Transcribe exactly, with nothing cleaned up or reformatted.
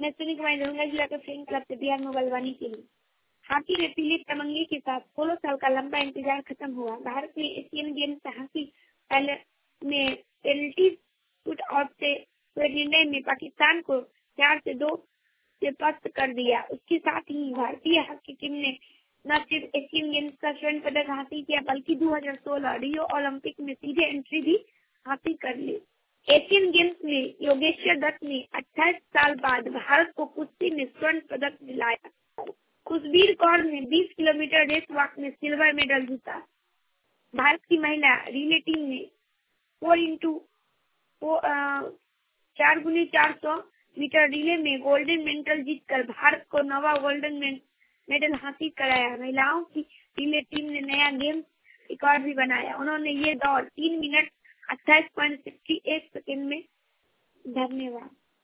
मैं सुनी कुमारी दरभंगा जिला के फ्रेंड क्लब से बिहार में बलवानी के लिए। हॉकी में पीली तमंगी के साथ सोलह साल का लंबा इंतजार खत्म हुआ। भारत ने एशियन गेम्स से हॉकी पहले में पेनल्टी शूट आउट से हुए निर्णय में पाकिस्तान को चार से दो से पस्त कर दिया। उसके साथ ही भारतीय हॉकी टीम ने न सिर्फ एशियन गेम्स का स्वर्ण पदक हासिल किया बल्कि दो हज़ार सोलह रियो ओलंपिक में सीधे एंट्री भी हासिल कर ली। एशियन गेम्स में योगेश्वर दत्त ने अट्ठाईस साल बाद भारत को कुश्ती में स्वर्ण पदक दिलाया। खुशबीर कौर ने बीस किलोमीटर रेस वॉक में सिल्वर मेडल जीता। भारत की महिला रिले टीम ने फोर इंटू चार गुनी चार सौ मीटर रिले में गोल्डन मेडल जीतकर भारत को नवा गोल्डन मेडल हासिल कराया। महिलाओं की रिले टीम ने नया गेम्स रिकॉर्ड भी बनाया। उन्होंने ये दौड़ तीन मिनट अट्ठाईस पॉइंट सिक्सटी एट सेकेंड में। धन्यवाद।